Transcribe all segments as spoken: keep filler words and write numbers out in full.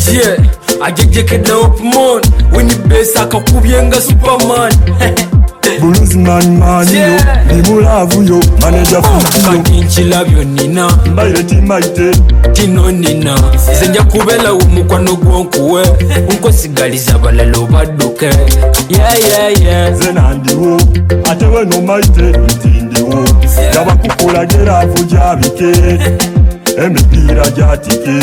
Yeah, ajejekedde opmon Winnie Bass akakubyenga Superman Blues man man yo, ni mulavu yo, manager fuyo Kati nchilabyo nina, mbaire timaite tino nina Zenja kubela umukwano gwonkuwe Unko sigaliza balala obaduke Yeah yeah yeah Zena ndiwo, atewe no maite ntindiwo Jaba kukula geravu jabike Emipira jatike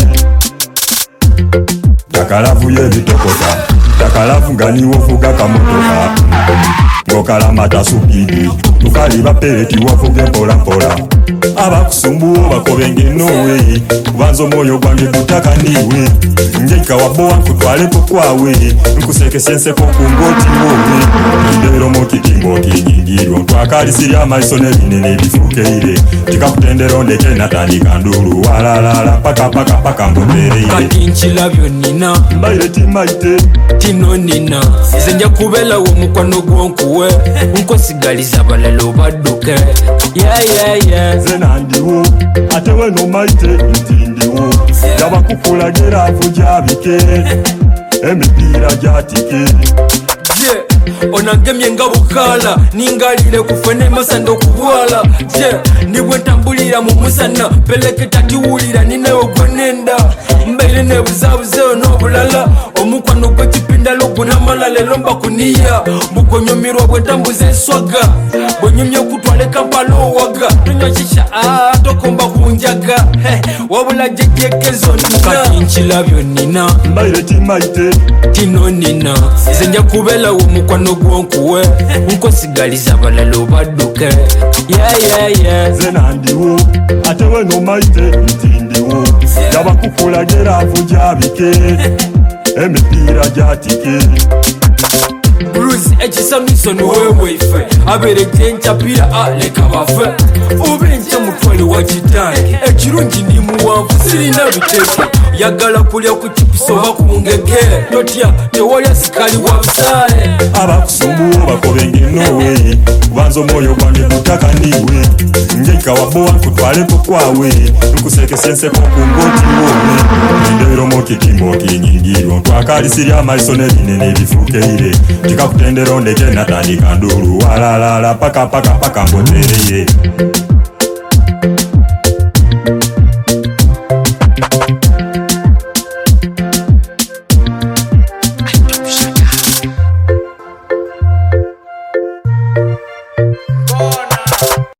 Takalavu ye bitokota Takalavu nganiwo fuga kamotoka Ngokalamata supidi Tukaliba peleti wafuge mpola mpola Abakusumbuo bakobenge nowe Kubanzo moyo gwange gutaka niwe Njeka waboa nkutwalepo kwawe Nkuseke siense kukungoti wowe Ndero mokitimbo kinyingiro Ntwakali siri amaiso nebinene bifukeire Tika kutendero ndeke natandika nduru Walalala paka paka paka mbobereye Kati nchilabyo nina, mbaire timaite tino nina Zenja kubela umukwano gwonkuwe Unko sigaliza balala obaduke Yeah yeah yeah Zena ndiwo, atewe no maite ntindiwo Jaba kukula geravu jabike Emipira jatike Yeah, onangemye nga bukala ningalire kufene masando kubwala yeah, nibwe ntambulira mu musana peleke tatiwulira ninayo gwenenda mbaire nebuzabuzeyo n'obulala omukwano gw'ekipindalo gunamala lero mbakuniya mbugonyumirwa bwentambuza enswaga bwenyumye okutwala ekampala owaga tunywa shisha ah, tokomba kunjaga hey, wabula jejekezo nina kati nkilabyo nina mbaire timaite tino nina zenja kubela umukwano gwonkuwe Unko sigaliza balala obaduke Yeah yeah yeah Zena ndiwo, atewe no maite ntindiwo Jaba kukula geravu jabike Emipira jatike Bruce ekisamiso niwewe ife abereke nchapira aleka bafe ubenche mutwali wa kitange ekirungi ndi muwanvu sirina biteke yagala kulya ku chipiso bakungegere totya tewalya sikali wa busale Abakusumbuo bakobenge nowe Kubanzo moyo gwange gutaka niwe Njeka waboa nkutwalepo kwawe Nkuseke siense kukungoti wowe Ndero mokitimbo kinyingiro Ntwakali siri amaiso nebinene bifukeire Tika kutendero ndeke natandika nduru Walalala paka paka paka mbotereye